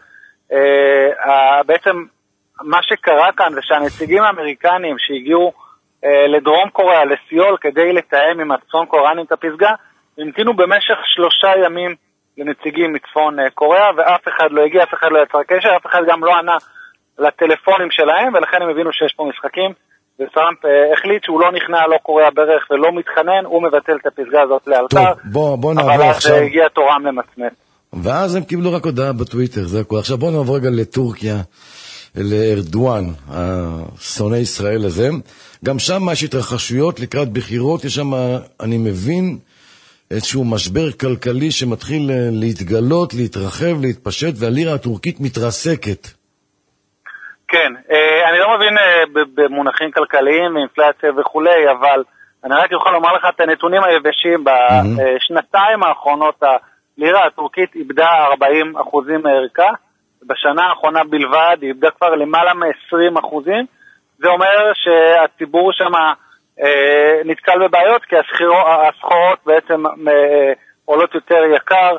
S15: בעצם מה שקרה כאן זה שהנציגים האמריקנים שהגיעו לדרום קוריאה, לסיול, כדי לתאם עם הצפון קוריאנים את הפסגה, המתינו במשך 3 ימים לנציגים מצפון קוריאה, ואף אחד לא הגיע, אף אחד לא יצר קשר, אף אחד גם לא ענה לטלפונים שלהם, ולכן הם הבינו שיש פה משחקים, וטראמפ החליט שהוא לא נכנע, לא קורע ברך ולא מתחנן, הוא מבטל את הפסגה הזאת לאלתר,
S3: בוא נעבור
S15: אבל
S3: עכשיו.
S15: אז הגיע תורם למצמץ.
S3: ואז הם קיבלו רק הודעה בטוויטר, זה הכל. עכשיו בוא נעבור רגע לטורקיה, לארדואן, השונא ישראל הזה. גם שם יש התרחשויות לקראת בחירות, יש שם, אני מבין, איזשהו משבר כלכלי שמתחיל להתגלות, להתרחב, להתפשט, והלירה הטורקית מתרסקת.
S15: כן, אני לא מבין במונחים כלכליים, אינפלציה וכולי, אבל אני רק יכול לומר לך את הנתונים היבשים. בשנתיים האחרונות הלירה הטורקית איבדה 40% מערכה, בשנה האחרונה בלבד היא איבדה כבר למעלה מ-20%. זה אומר שהציבור שם נתקל בבעיות, כי הסחורות בעצם עולות יותר יקר,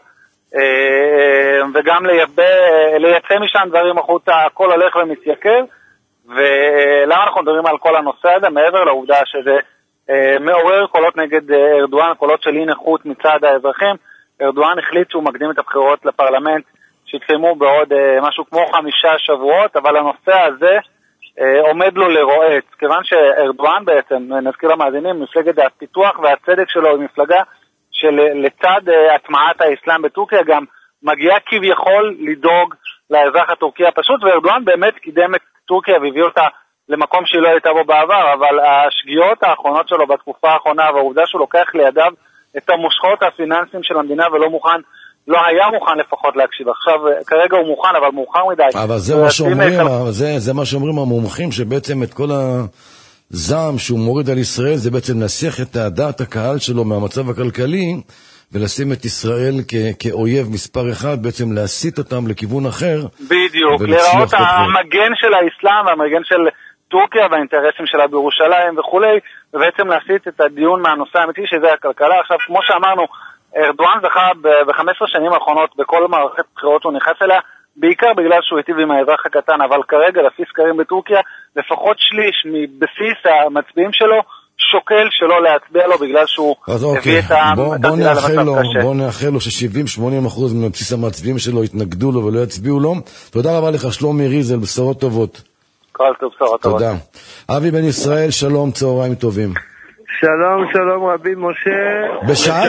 S15: וגם לייצא משם דברים החוצה, הכל הולך ומתייקר. ולמה אנחנו מדברים על כל הנושא הזה? מעבר לעובדה שזה מעורר קולות נגד ארדואן, קולות של אי נוחות מצד האזרחים. ארדואן החליט שהוא מקדים את הבחירות לפרלמנט שהתקיימו בעוד משהו כמו 5 שבועות, אבל הנושא הזה עומד לו לרועץ, כיוון שארדואן בעצם, נזכיר למאזינים, מפלגת הפיתוח והצדק שלו היא מפלגה שלצד הטמעת האסלאם בטורקיה גם מגיעה כביכול לדאוג לאזרח הטורקי הפשוט, וארדואן באמת קידם את טורקיה והביא אותה למקום שהיא לא הייתה בו בעבר, אבל השגיאות האחרונות שלו בתקופה האחרונה, והעובדה שהוא לוקח לידיו את המושכות הפיננסיים של המדינה ולא מוכן, לא היה מוכן לפחות להקשיב. עכשיו, כרגע הוא מוכן, אבל מאוחר מדי.
S3: אבל זה מה שאומרים, זה מה שאומרים המומחים, שבעצם את כל הזעם שהוא מוריד על ישראל, זה בעצם להסיח את דעת הקהל שלו מהמצב הכלכלי, ולשים את ישראל כאויב מספר אחד, בעצם להסיט אותם לכיוון אחר.
S15: בדיוק, לראות המגן של האסלאם, והמגן של טורקיה, והאינטרסים שלה בירושלים וכולי, ובעצם להסיט את הדיון מהנושא האמיתי, שזה הכלכלה. עכשיו, כמו שאמרנו, ארדואן זכה ב-15 שנים האחרונות בכל מערכת בחירות הוא נכנס אליה, בעיקר בגלל שהוא היטיב עם האזרח הקטן, אבל כרגע לפי סקרים בטורקיה, לפחות שליש מבסיס המצביעים שלו שוקל שלא להצביע לו בגלל שהוא הביא את המדינה למצב קשה.
S3: בוא נאחל לו ש70-80% מבסיס המצביעים שלו יתנגדו לו ולא יצביעו לו. תודה רבה לך שלומי ריזל, בשורות טובות.
S15: כל טוב, בשורות טובות.
S3: תודה. אבי בן ישראל, שלום, צהריים טובים.
S16: שלום, שלום רבי משה.
S3: בשעה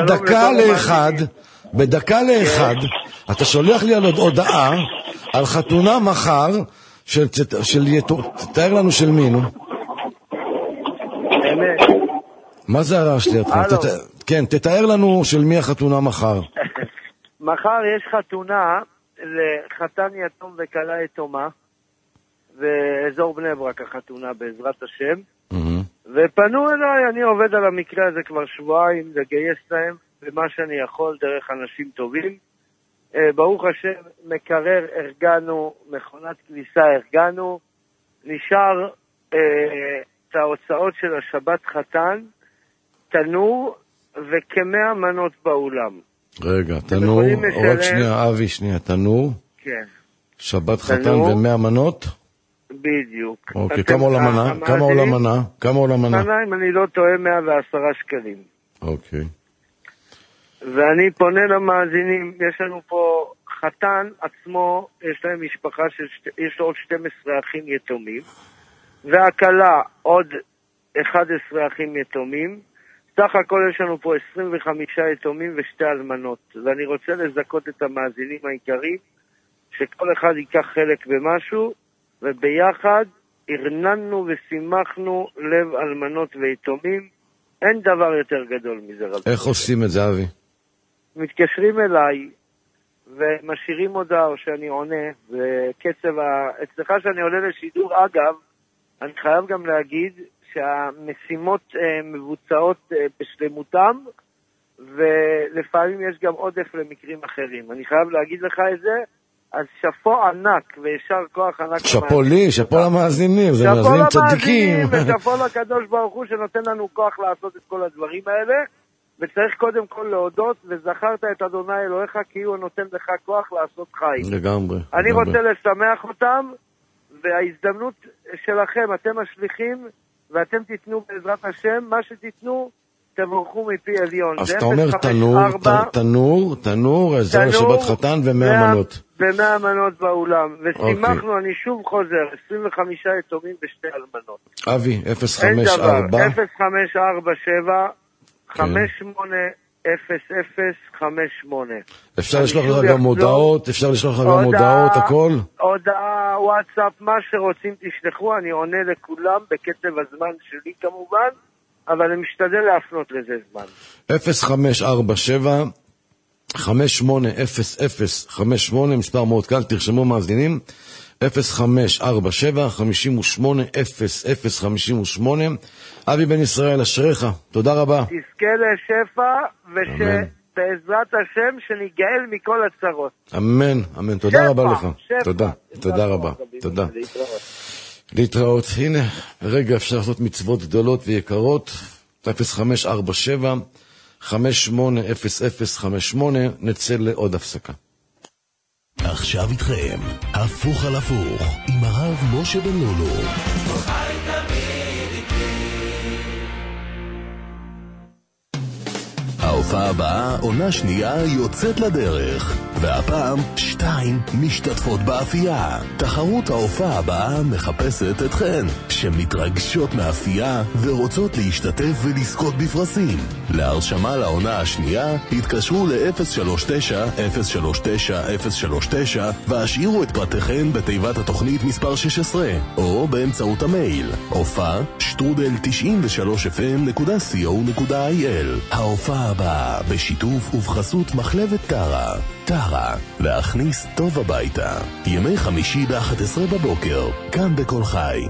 S3: בדקה לאחד, אתה שולח לי על עוד הודעה על חתונה מחר תתאר לנו של מי, נו? מה זה הרעש לי? כן, תתאר לנו של מי החתונה מחר.
S16: מחר יש חתונה לחתן יתום וכלה יתומה, ואזור בני ברק החתונה בעזרת השם. ופנו אליי, אני עובד על המקרה הזה כבר שבועיים, לגייס להם במה שאני יכול דרך אנשים טובים. ברוך השם, מקרר ארגנו, מכונת כביסה ארגנו, נשאר את ההוצאות של השבת חתן, תנור וכ100 מנות באולם.
S3: רגע, תנור, רק שנייה, אבי, שנייה, תנור.
S16: כן.
S3: שבת חתן ו100 מנות?
S16: בדיוק.
S3: אוקיי, כמה עולה מנה? כמה עולה מנה?
S16: מנה, אם אני לא טועה, 110 שקלים.
S3: אוקיי.
S16: ואני פונה למאזינים, יש לנו פה חתן עצמו, יש להם משפחה, יש לו עוד 12 אחים יתומים, והקלה עוד 11 אחים יתומים, סך הכל יש לנו פה 25 יתומים ושתי אלמנות, ואני רוצה לזכות את המאזינים העיקריים, שכל אחד ייקח חלק במשהו, וביחד הרננו ושימחנו לב אלמנות ויתומים. אין דבר יותר גדול מזה.
S3: איך עושים את זה, אבי?
S16: מתקשרים אליי ומשאירים הודעה או שאני עונה, וקצב אצלך שאני עולה לשידור, אגב, אני חייב גם להגיד שהמשימות מבוצעות בשלמותם, ולפעמים יש גם עודף למקרים אחרים. אני חייב להגיד לך את זה, אז שפו ענק וישר כוח ענק.
S3: שפו לי, שפו למאזינים, זה מאזינים צדיקים.
S16: ושפו לקדוש ברוך הוא שנותן לנו כוח לעשות את כל הדברים האלה, וצריך קודם כל להודות, וזכרת את אדוני אלוהיך כי הוא נותן לך כוח לעשות חיים.
S3: לגמרי.
S16: אני רוצה לשמח אותם, וההזדמנות שלכם, אתם השליחים, ואתם תיתנו בעזרת השם, מה שתיתנו, תבורכו מפי עליון.
S3: אז אתה אומר תנור, עזר לשבת חתן ו100 מנות.
S16: ו100 מנות באולם. ושימחנו, אני שוב חוזר, 25 יתומים ושתי אלמנות.
S3: אבי, 054.
S16: 0547 580058.
S3: אפשר לשלוח לך גם הודעות, הכל?
S16: הודעה, וואטסאפ, מה שרוצים תשלחו, אני עונה לכולם בקצב הזמן שלי כמובן, אבל אני משתדל להפנות לזה זמן.
S3: 0547 580058, מספר מאוד קל, תרשמו מאזינים. 0547 580058. אבי בן ישראל, אשריך, תודה רבה.
S16: תזכה לשפע, ושבעזרת השם שניגאל מכל הצרות.
S3: אמן, אמן, תודה רבה לך. תודה רבה, תודה. להתראות. הנה, רגע אפשר לעשות מצוות גדולות ויקרות. 0547 580058, נצא לעוד הפסקה.
S1: עכשיו איתכם, הפוך על הפוך, עם הרב משה בן לולו. ההופעה הבאה, עונה שנייה, יוצאת לדרך. והפעם 2 משתתפות באפייה. תחרות ההופעה הבאה מחפשת אתכן, שמתרגשות מאפייה ורוצות להשתתף ולזכות בפרסים. להרשמה לעונה השנייה, התקשרו ל-039-039-039 והשאירו את פרטיכן בתיבת התוכנית מספר 16, או באמצעות המייל, הופעה@93fm.co.il. ההופעה הבאה בשיתוף ובחסות מחלבת טרה. טרה, להכניס טוב הביתה. ימי חמישי ב-11 בבוקר, כאן בכל חי.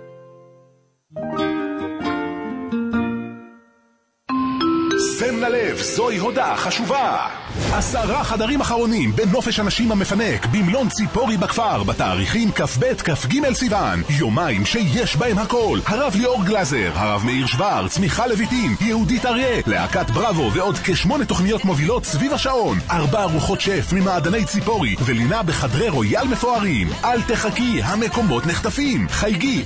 S4: שם ללב, זוהי הודעה חשובה. 10 חדרים אחרונים בנופש הנשים המפנק במלון ציפורי בכפר בתאריכים כ"ב כ"ג סיוון. יומיים שיש בהם הכל. הרב ליאור גלזר, הרב מאיר שוורץ, מיכל לויטין, יהודית אריה, להקת בראבו ועוד כ8 תוכניות מובילות סביב השעון. 4 ארוחות שף ממעדני ציפורי ולינה בחדרי רויאל מפוארים. אל תחכי, המקומות נחטפים. חייגי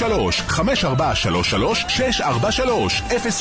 S4: 03-5433-643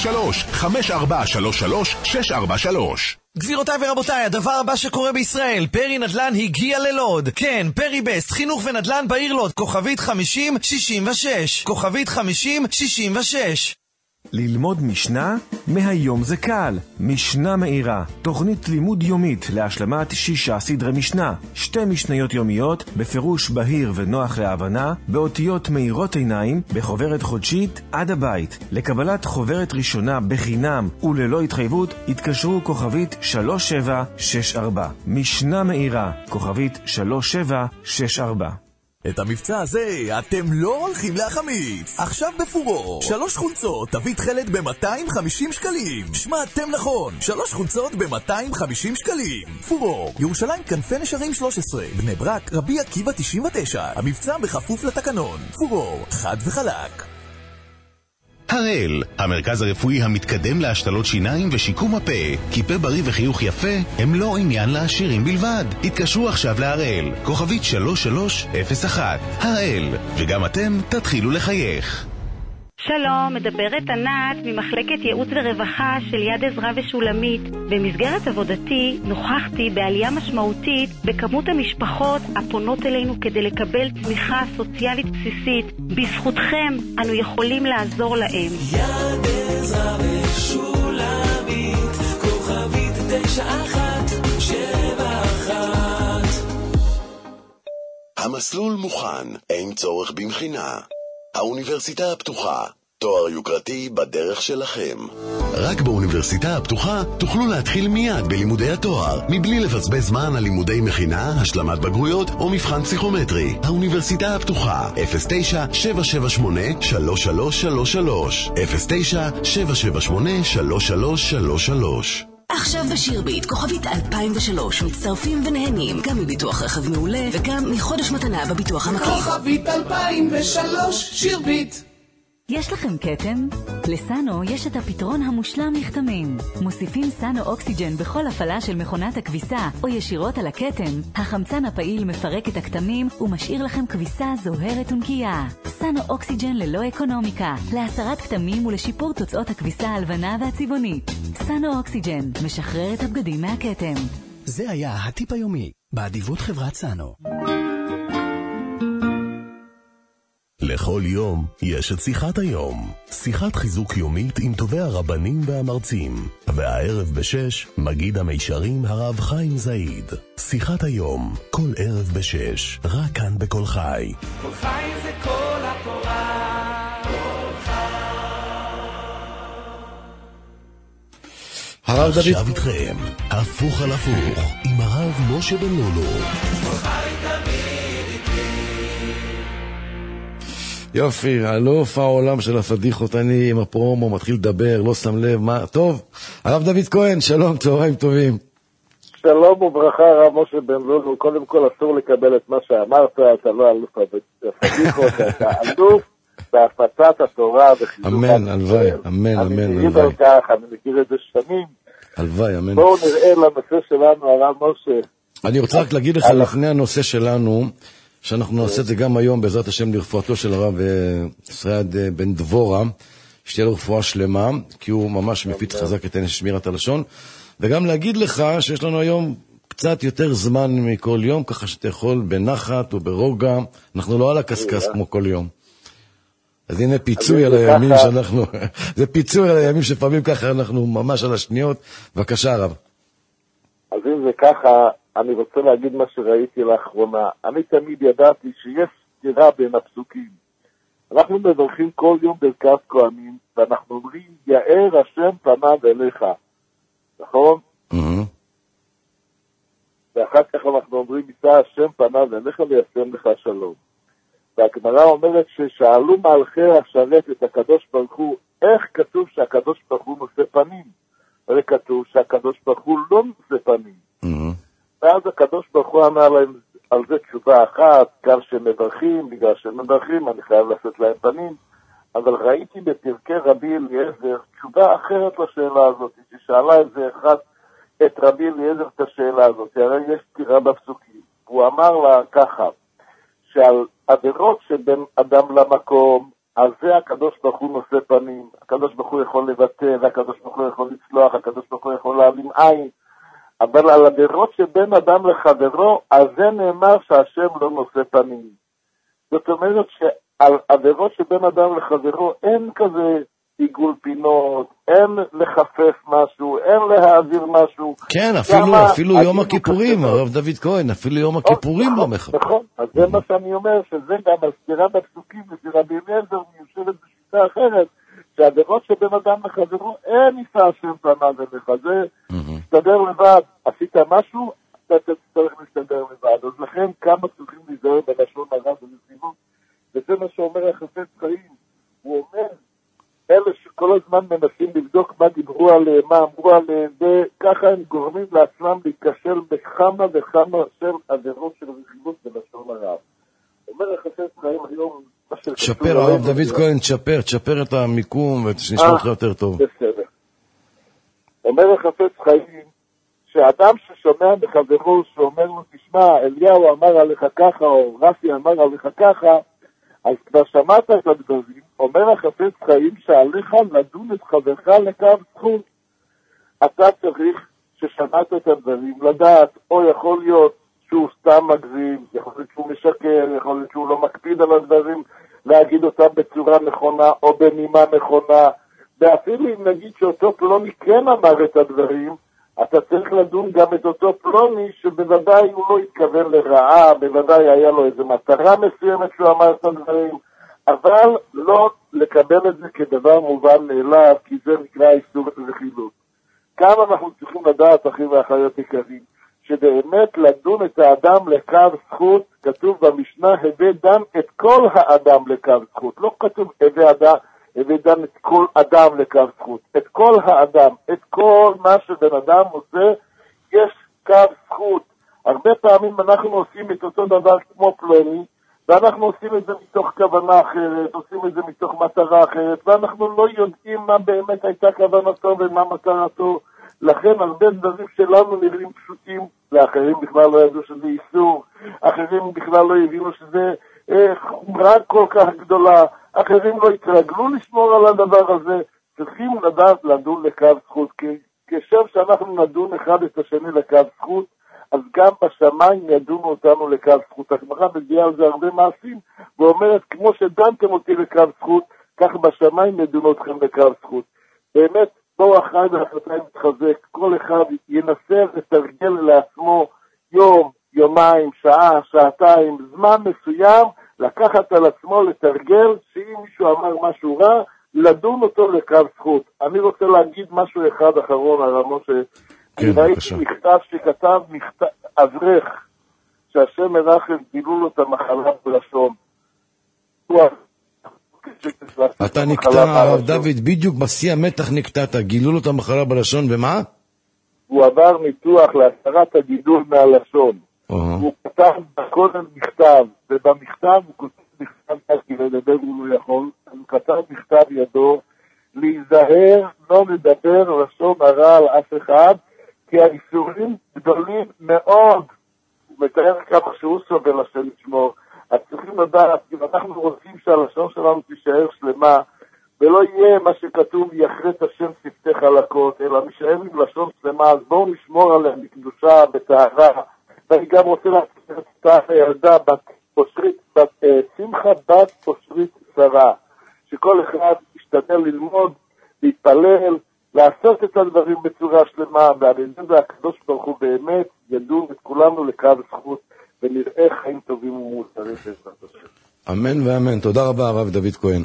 S4: 03-5433-643.
S17: גבירותיי ורבותיי, הדבר הבא שקורה בישראל, פרי נדל"ן הגיע ללוד. כן, פרי בסט, חינוך ונדל"ן בעיר לוד, כוכבית 5066, כוכבית 5066.
S18: ללמוד משנה? מהיום זה קל. משנה מאירה, תוכנית לימוד יומית להשלמת 6 סדרי משנה, 2 משניות יומיות בפירוש בהיר ונוח להבנה, באותיות מאירות עיניים, בחוברת חודשית עד הבית. לקבלת חוברת ראשונה בחינם וללא התחייבות, התקשרו כוכבית 3764. משנה מאירה, כוכבית 3764.
S19: את המבצע הזה אתם לא הולכים להחמיץ. עכשיו בפורו 3 חולצות תביא תחלת ב-250 שקלים. שמעתם נכון, 3 חולצות ב-250 שקלים. פורו, ירושלים כנפי נשרים 13, בני ברק רבי עקיבא 99. המבצע בכפוף לתקנון. פורו, חד וחלק.
S20: הראל, המרכז הרפואי המתקדם להשתלות שיניים ושיקום הפה. כי פה בריא וחיוך יפה הם לא עניין לעשירים בלבד. התקשרו עכשיו להראל, כוכבית 3301. הראל, וגם אתם תתחילו לחייך.
S21: שלום, מדברת ענת ממחלקת ייעוץ ורווחה של יד עזרא ושולמית. במסגרת עבודתי נוכחתי בעלייה משמעותית בכמות המשפחות הפונות אלינו כדי לקבל תמיכה סוציאלית בסיסית. בזכותכם אנו יכולים לעזור להם.
S2: יד עזרא ושולמית, כוכבית 9171.
S1: המסלול מוכן, אין צורך במכינה. האוניברסיטה הפתוחה, תואר יוקרתי בדרך שלכם. רק באוניברסיטה הפתוחה תוכלו להתחיל מיד בלימודי התואר, מבלי לבזבז זמן על לימודי מכינה, השלמת בגרויות או מבחן פסיכומטרי. האוניברסיטה הפתוחה, 09-778-3333. 09-778-3333.
S5: עכשיו בשירביט, כוכבית 2003, מצטרפים ונהנים גם מביטוח רכב מעולה וגם מחודש מתנה בביטוח המקיף.
S2: כוכבית 2003, שירביט.
S7: יש לכם קטם? לסאנו יש את הפתרון המושלם לכתמים. מוסיפים סאנו אוקסיג'ן בכל הפעלה של מכונת הכביסה או ישירות על הקטם. החמצן הפעיל מפרק את הכתמים ומשאיר לכם כביסה זוהרת ונקייה. סאנו אוקסיג'ן ללא אקונומיקה, להסרת כתמים ולשיפור תוצאות הכביסה הלבנה והצבעונית. סאנו אוקסיג'ן משחרר את הבגדים מהקטם.
S22: זה היה הטיפ היומי, באדיבות חברת סאנו.
S23: לכל יום יש את שיחת היום. שיחת חיזוק יומית עם טובי הרבנים והמרצים. והערב ב6, מגיד המישרים הרב חיים זעיד. שיחת היום, כל ערב ב6, רק כאן בכל חי.
S2: כל חי זה כל התורה. כל
S23: הרב דוד. עכשיו איתכם, הפוך על הפוך, עם הרב משה בן לולו.
S2: כל חי תמיד.
S3: יופי, אלוף העולם של הפדיחות, אני עם הפרומו מתחיל לדבר, לא שם לב, מה, טוב, הרב דוד כהן, שלום, צהריים טובים.
S24: שלום וברכה, הרב משה בן לולו, קודם כל אסור לקבל את מה שאמרת, אתה לא אלוף הפדיחות, אתה אלוף בהפצת התורה וחיזוק.
S3: אמן, הלוואי, אמן, אמן,
S24: אני מכיר על כך, אני מכיר את זה שנים.
S3: הלוואי, אמן.
S24: בואו נראה לנושא שלנו, הרב משה.
S3: אני רוצה רק להגיד לך לפני הנושא שלנו, שאנחנו נעשה את זה גם היום, בעזרת השם, לרפואתו של הרב ישראל בן דבורה, שתהיה לו רפואה שלמה, כי הוא ממש מפיץ חזק את שמירת הלשון, וגם להגיד לך שיש לנו היום קצת יותר זמן מכל יום, ככה שאתה יכול בנחת וברוגע, אנחנו לא על הקסקס כמו כל יום. אז הנה פיצוי על הימים שאנחנו, זה פיצוי על הימים שפעמים ככה אנחנו ממש על השניות. בבקשה הרב.
S24: אז אם זה ככה, אני רוצה להגיד מה שראיתי לאחרונה. אני תמיד ידעתי שיש סתירה בין הפסוקים. אנחנו מברכים כל יום ברכת כהנים, ואנחנו אומרים, יאר השם פניו אליך. נכון? ואחר כך אנחנו אומרים, יישא השם פניו אליך וישם לך שלום. והגמרא אומרת ששאלו מלכי השרת את הקדוש ברוך הוא, איך כתוב שהקדוש ברוך הוא נושא פנים? הרי כתוב שהקדוש ברוך הוא לא נושא פנים. ואז הקדוש ברוך הוא ענה להם על זה תשובה אחת, גם שמברכים, בגלל שמברכים, אני חייב לעשות להם פנים. אבל ראיתי בפרקי רבי אליעזר תשובה אחרת לשאלה הזאת, ששאלה את זה אחד, את רבי אליעזר את השאלה הזאת, הרי יש סתירה בפסוקים. הוא אמר לה ככה, שעל עבירות שבין אדם למקום, על זה הקדוש ברוך הוא נושא פנים, הקדוש ברוך הוא יכול לבטל, הקדוש ברוך הוא יכול לצלוח, הקדוש ברוך הוא יכול להעלים עין, אבל על עבירות שבין אדם לחברו, על זה נאמר שהשם לא נושא פנים. זאת אומרת שעל עבירות שבין אדם לחברו אין כזה עיגול פינות, אין לחפש משהו, אין להעביר משהו.
S3: כן, אפילו יום הכיפורים, הרב דוד כהן, אפילו יום הכיפורים לא מחפש.
S24: נכון, אז זה מה שאני אומר, שזה גם הסתירה בפסוקים, ורבי אליעזר מיושבת בשיטה אחרת, שהעבירות שבין אדם לחברו, אין יישא השם פניו אליך, זה תסתדר לבד, עשית משהו, אתה תצטרך להסתדר לבד, אז לכן כמה צריכים להיזהר בלשון הרע ובנסיבות, וזה מה שאומר החפץ חיים, הוא אומר, אלה שכל הזמן מנסים לבדוק מה דיברו עליהם, מה אמרו עליהם, וככה הם גורמים לעצמם להיכשל בכמה וכמה של עבירות של רכיבות בלשון הרע. אומר החפץ חיים היום,
S3: שפר, הרב דוד כהן, תשפר את המיקום ושנשמע אותך יותר טוב.
S24: בסדר. אומר החפץ חיים, שאדם ששומע מחברו שאומר לו, תשמע, אליהו אמר עליך ככה, או רפי אמר עליך ככה, אז כבר שמעת את הדברים, אומר החפץ חיים שעליך לדון את חברך לקו זכות. אתה צריך ששמעת את הדברים, לדעת, או יכול להיות שהוא סתם מגזים, יכול להיות שהוא משקר, יכול להיות שהוא לא מקפיד על הדברים, להגיד אותם בצורה נכונה או בנימה נכונה, ואפילו אם נגיד שאותו פלוני כן אמר את הדברים, אתה צריך לדון גם את אותו פלוני שבוודאי הוא לא התכוון לרעה, בוודאי היה לו איזו מטרה מסוימת שהוא אמר את הדברים, אבל לא לקבל את זה כדבר מובן מאליו, כי זה נקרא איסור רכילות. כאן אנחנו צריכים לדעת, אחים ואחיות יקרים, שבאמת לדון את האדם לקו זכות, כתוב במשנה, הבא דן את כל האדם לקו זכות. לא כתוב הבא דן את כל אדם לקו זכות. את כל האדם, את כל מה שבן אדם עושה, יש קו זכות. הרבה פעמים אנחנו עושים את אותו דבר כמו פלוני, ואנחנו עושים את זה מתוך כוונה אחרת, עושים את זה מתוך מטרה אחרת, ואנחנו לא יודעים מה באמת הייתה כוונתו ומה מטרתו. לכן הרבה דברים שלנו נראים פשוטים, לאחרים בכלל לא ידעו שזה איסור, אחרים בכלל לא הבינו שזה חומרה כל כך גדולה, אחרים לא התרגלו לשמור על הדבר הזה. צריכים לדעת לדון לקו זכות, כי כשם שאנחנו נדון אחד את השני לקו זכות, אז גם בשמיים ידונו אותנו לקו זכות. הגמרא מביאה על זה הרבה מעשים, ואומרת, כמו שדנתם אותי לקו זכות, כך בשמיים ידונו אתכם לקו זכות. באמת, בואו אחרי והחלטה מתחזק, כל אחד ינסה לתרגל לעצמו יום, יומיים, שעה, שעתיים, זמן מסוים, לקחת על עצמו לתרגל, שאם מישהו אמר משהו רע, לדון אותו לקו זכות. אני רוצה להגיד משהו אחד אחרון, הרמו ראיתי מכתב שכתב אברך, שהשם מרחם גילו לו את המחלה בלשון.
S3: אתה נקטע, הרב דוד, בדיוק בשיא המתח נקטעת, גילו לו את המחלה בלשון, ומה?
S24: הוא עבר ניתוח להסרת הגידול מהלשון. הוא כתב קודם מכתב, ובמכתב הוא כותב מכתב, כי לדבר הוא לא יכול, הוא כתב מכתב ידו, להיזהר, לא לדבר לשון הרע על אף אחד, כי האיסורים גדולים מאוד. הוא מתאר כמה שהוא סובל השם לשמור. אז צריכים לדעת, אם אנחנו רוצים שהלשון שלנו תישאר שלמה, ולא יהיה מה שכתוב יחרט השם שפתי חלקות, אלא נשאר עם לשון שלמה, אז בואו נשמור עליה בקדושה, בטהרה. ואני גם רוצה להזכיר את הילדה שמחה בת אושרית שרה, שכל אחד ישתדל ללמוד, להתפלל, לעשות את הדברים בצורה שלמה, ועל ידי הקדוש ברוך הוא באמת ידון את כולנו לקו זכות, ונראה חיים טובים ומוסריים בעזרת השם.
S3: אמן ואמן. תודה רבה הרב דוד כהן.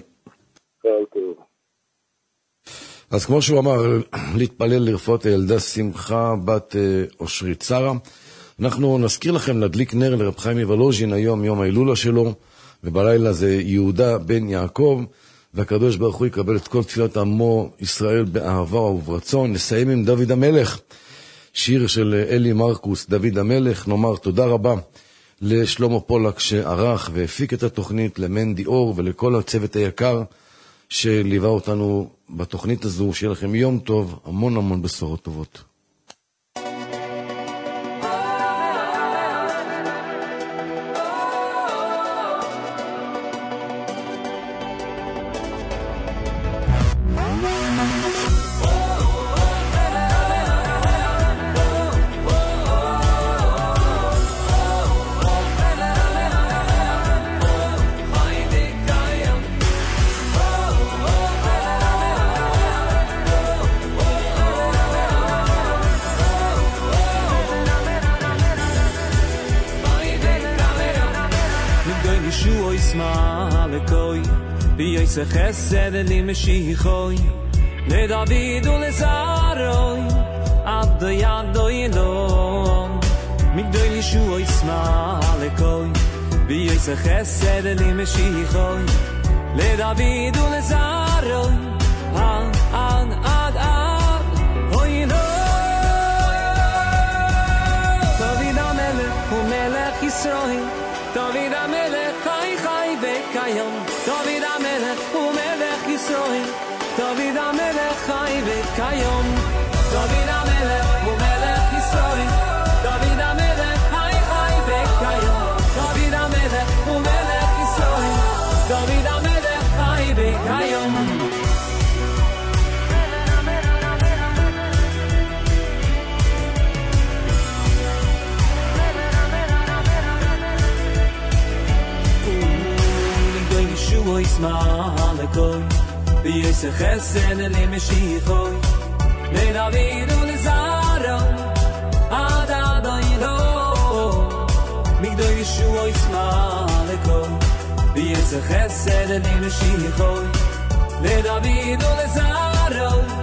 S3: אז כמו שהוא אמר, להתפלל לרפואת הילדה שמחה בת אושרית שרה. אנחנו נזכיר לכם להדליק נר לרב חיים מוולוז'ין, היום יום ההילולה שלו, ובלילה זה יהודה בן יעקב, והקדוש ברוך הוא יקבל את כל תפילת עמו ישראל באהבה וברצון. נסיים עם דוד המלך, שיר של אלי מרקוס, דוד המלך. נאמר תודה רבה לשלמה פולק שערך והפיק את התוכנית, למנדי אור ולכל הצוות היקר שליווה אותנו בתוכנית הזו. שיהיה לכם יום טוב, המון המון בשורות טובות.
S2: חסד לי משיחוי לדוד ולזרוי עד ידו ילון מגדוי ישוע ישמע לקוי ויעשה חסד לי משיחוי לדוד ולזרוי עד אוי לא דוד המלך הוא מלך ישראל, דוד המלך חי חי וקיים, דוד המלך הוא מלך ישראל, דוד המלך חי וקיים, דוד המלך הוא מלך ישראל, דוד המלך חי חי וקיים, דוד המלך הוא מלך ישראל, דוד המלך חי וקיים. הוא ישמע לקוי ויעשה חסד למשיחוי לדוד ולזרעו עד ילון מגדול ישוע ישמע לקוי ויצא חסד אני משיחוי לדוד ולזרעו